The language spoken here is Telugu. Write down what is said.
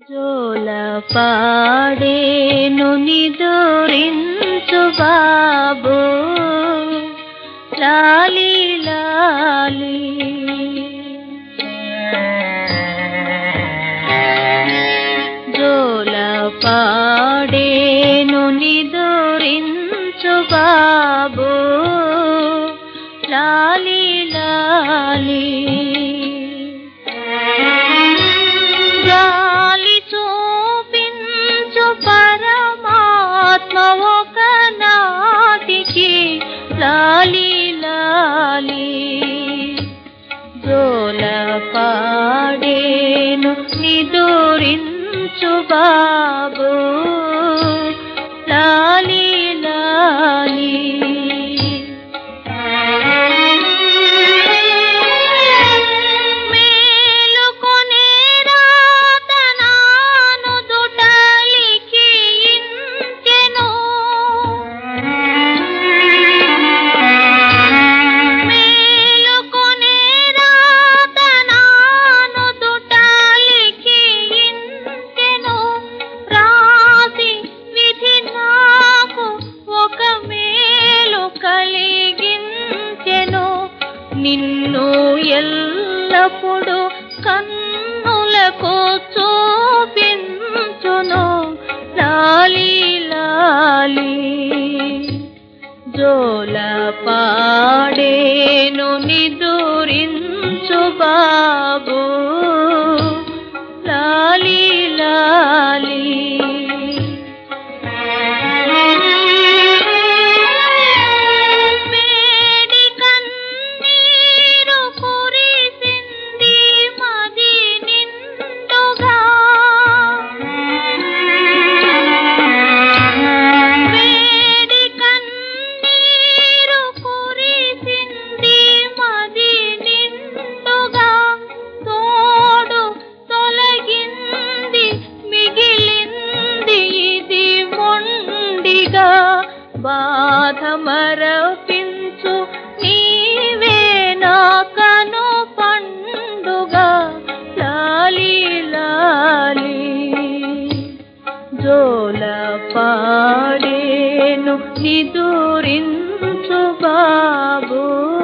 జోల పాడేను నిదురించు బాబు లాలి లాలి జోల పాడేను నిదురించు బాబు లాలి లాలి లాలి లాలి జోల పాడేను నిదురించు బాబు లాలి లాలి మేలుకొనే రాతనాను దుటలికి ఇంచెను నిన్ను ఎల్లప్పుడు కన్నులకు చూపించును లాలి లాలి జోల పాడేను నిదురించు బాబు లాలి లాలి బాధ మరపించు నీవే నా కను పండుగ లాలి లాలి జోల పాడేను నిదురించు బాబు